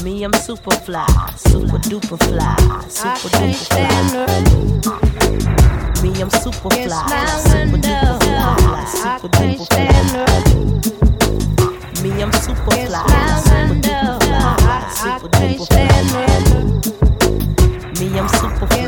Me, I'm super fly, super duper fly, super duper fly. Me, I'm super fly, super duper fly, super duper fly. Me, I'm super fly, super duper fly, super duper fly. Me, I'm super fly.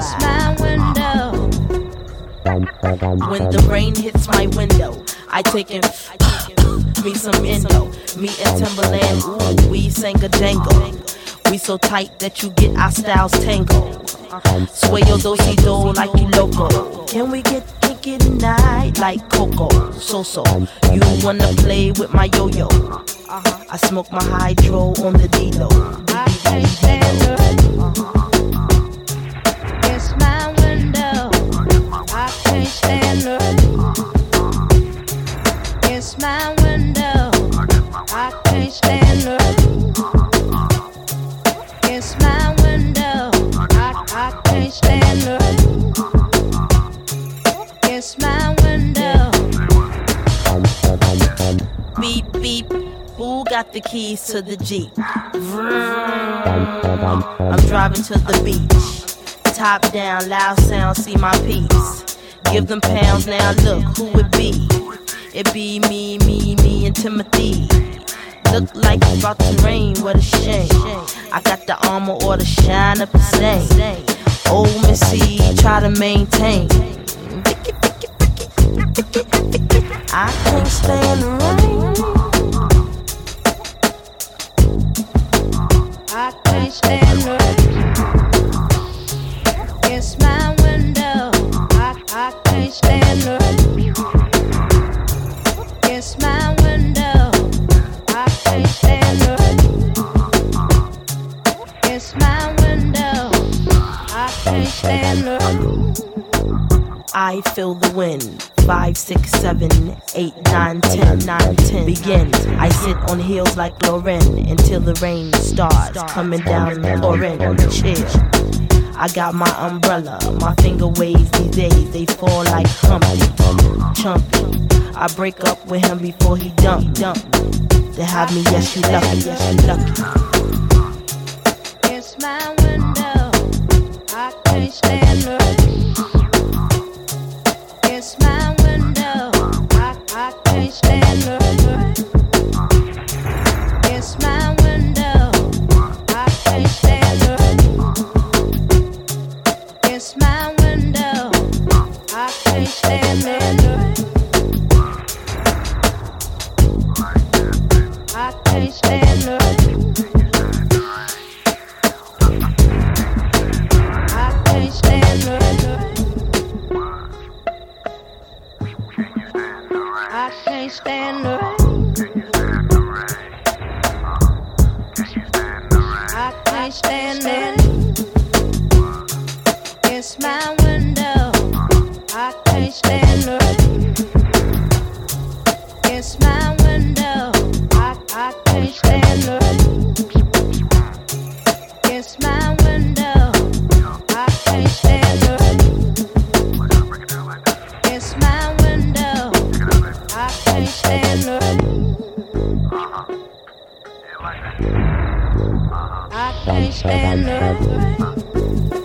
When the rain hits my window, I take in me some Indo, me and Timberland. Ooh, we sang a jangle. We so tight that you get our styles tangled. Sway your do-si-do like you loco. Can we get kinky tonight like Coco? So, you wanna play with my yo-yo? I smoke my hydro on the D-Lo. I can't stand her. It's my window. I can't stand her. It's my window. I can't stand her. It's my window. I can't stand her. It's my window. Beep, beep. Who got the keys to the Jeep? I'm driving to the beach. Top down, loud sound, see my piece. Give them pounds, now look who it be. It be me, and Timothy. Look like it's about to rain, what a shame. I got the armor or the shine up the same. Old Missy, try to maintain. I can't stand the rain. I can't stand her. It's my window. I can't stand her. It's my window. I can't stand her. It's my window. I can't stand her. I feel the wind. 5, 6, 7, 8, 9, 10, 9, 10. Begin. I sit on heels like Lauren until the rain starts coming down Lauren on the chair. I got my umbrella, my finger waves these days, they fall like Humpty, Chumpy. I break up with him before he dump. They have me, yes you lucky, yes you lucky. It's my window. I can't stand her. It's my window. I can't stand her. It's my window. I can't stand her. It's my window. I can't stand her. I can't stand her. I can't stand her. I can't stand the rain. I can't stand it. It's my window. I can't stand the rain. It's my window. I can't stand the rain. It's my window. I can't stand the rain. It's my window. I can't stand the rain. I can't stand the rain.